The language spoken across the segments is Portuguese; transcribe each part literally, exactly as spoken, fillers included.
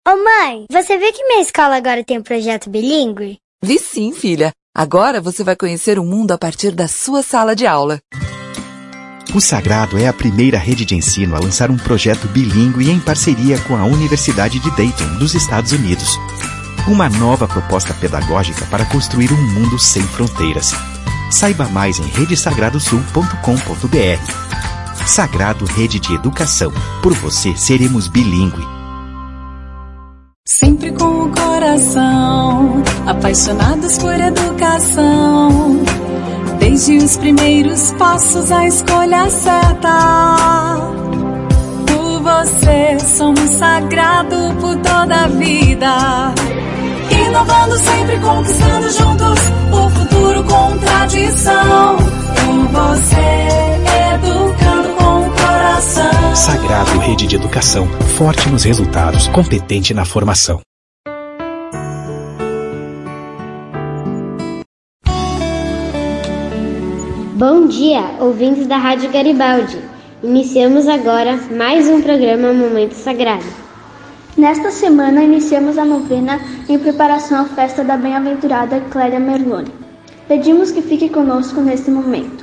Ô mãe, você viu que minha escola agora tem um projeto bilíngue? Vi sim, filha. Agora você vai conhecer o mundo a partir da sua sala de aula. O Sagrado é a primeira rede de ensino a lançar um projeto bilíngue em parceria com a Universidade de Dayton, dos Estados Unidos. Uma nova proposta pedagógica para construir um mundo sem fronteiras. Saiba mais em rede sagrado sul ponto com ponto b r. Sagrado Rede de Educação. Por você seremos bilíngue. Sempre com o coração, apaixonados por educação. Desde os primeiros passos, a escolha certa. Por você, somos sagrado por toda a vida. Inovando sempre, conquistando juntos o futuro com tradição. Por você, educando com o coração. Sagrado Rede de Educação. Forte nos resultados, competente na formação. Bom dia, ouvintes da Rádio Garibaldi. Iniciamos agora mais um programa Momento Sagrado. Nesta semana, iniciamos a novena em preparação à festa da bem-aventurada Clélia Merloni. Pedimos que fique conosco neste momento.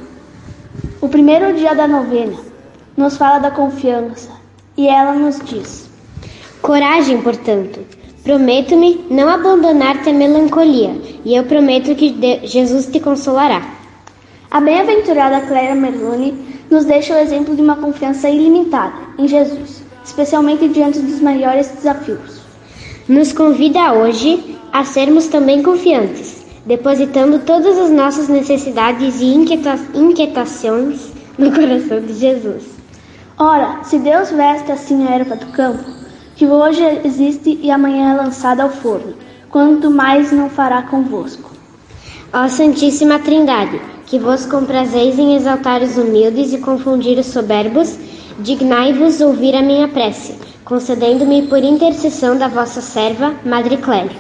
O primeiro dia da novena nos fala da confiança e ela nos diz: coragem, portanto. Prometo-me não abandonar-te a melancolia e eu prometo que Jesus te consolará. A bem-aventurada Clélia Merloni nos deixa o exemplo de uma confiança ilimitada em Jesus, especialmente diante dos maiores desafios. Nos convida hoje a sermos também confiantes, depositando todas as nossas necessidades e inquieta- inquietações no coração de Jesus. Ora, se Deus veste assim a erva do campo, que hoje existe e amanhã é lançada ao forno, quanto mais não fará convosco. Ó Santíssima Trindade, que vos comprazeis em exaltar os humildes e confundir os soberbos, dignai-vos ouvir a minha prece, concedendo-me por intercessão da vossa serva, Madre Clélia.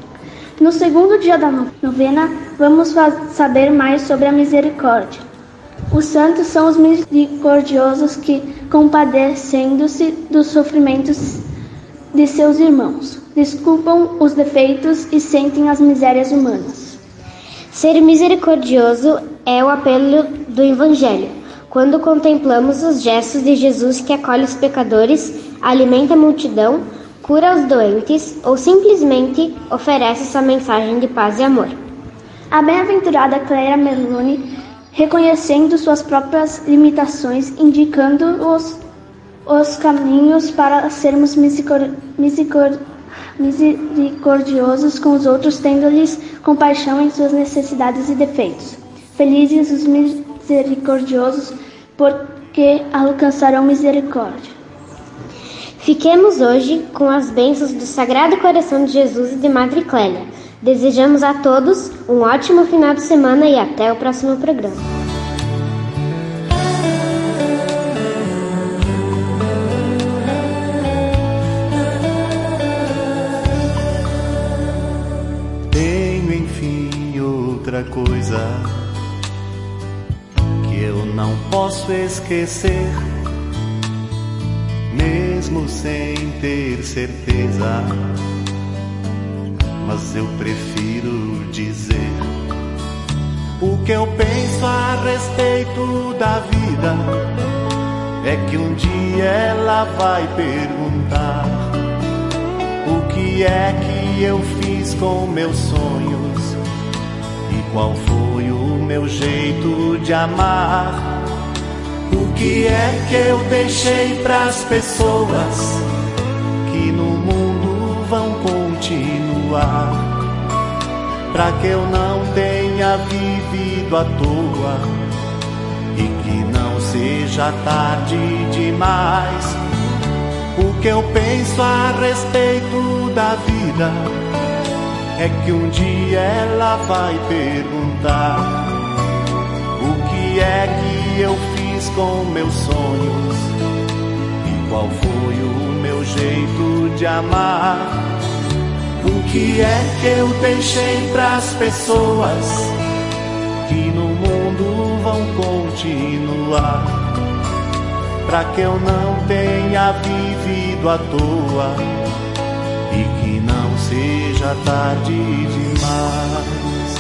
No segundo dia da novena, vamos saber mais sobre a misericórdia. Os santos são os misericordiosos que, compadecendo-se dos sofrimentos de seus irmãos, desculpam os defeitos e sentem as misérias humanas. Ser misericordioso é o apelo do Evangelho. Quando contemplamos os gestos de Jesus que acolhe os pecadores, alimenta a multidão, cura os doentes ou simplesmente oferece essa mensagem de paz e amor. A bem-aventurada Clélia Merloni, reconhecendo suas próprias limitações, indicando os, os caminhos para sermos misericor, misericor, misericordiosos com os outros, tendo-lhes compaixão em suas necessidades e defeitos. Felizes os misericordiosos, porque alcançarão misericórdia. Fiquemos hoje com as bênçãos do Sagrado Coração de Jesus e de Madre Clélia. Desejamos a todos um ótimo final de semana e até o próximo programa. Tenho enfim outra coisa que eu não posso esquecer, mesmo sem ter certeza, mas eu prefiro dizer o que eu penso a respeito da vida. É que um dia ela vai perguntar o que é que eu fiz com meus sonhos e qual foi o meu jeito de amar. O que é que eu deixei pras pessoas que no mundo vão continuar, pra que eu não tenha vivido à toa e que não seja tarde demais. O que eu penso a respeito da vida é que um dia ela vai perguntar o que é que eu fiz com meus sonhos e qual foi o meu jeito de amar. O que é que eu deixei pras pessoas que no mundo vão continuar, pra que eu não tenha vivido à toa e seja tarde demais.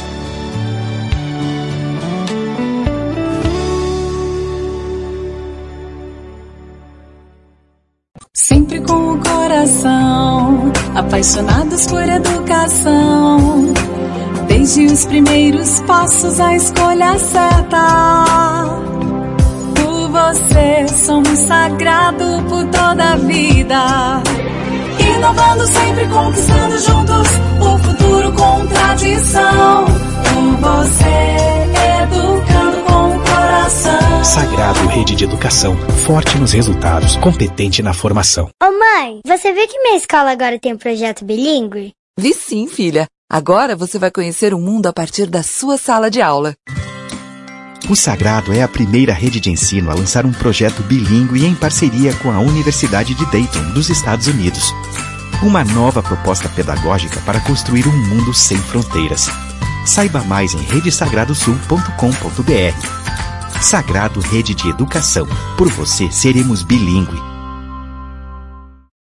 Sempre com o coração, apaixonados por educação. Desde os primeiros passos, a escolha certa. Por você, somos sagrados por toda a vida. Inovando sempre, conquistando juntos o futuro com tradição. Por você, educando com o coração. Sagrado Rede de Educação, forte nos resultados, competente na formação. Ô mãe, você viu que minha escola agora tem um projeto bilíngue? Vi sim, filha. Agora você vai conhecer o mundo a partir da sua sala de aula. O Sagrado é a primeira rede de ensino a lançar um projeto bilíngue em parceria com a Universidade de Dayton, dos Estados Unidos. Uma nova proposta pedagógica para construir um mundo sem fronteiras. Saiba mais em rede sagrado sul ponto com ponto br. Sagrado Rede de Educação. Por você seremos bilíngue.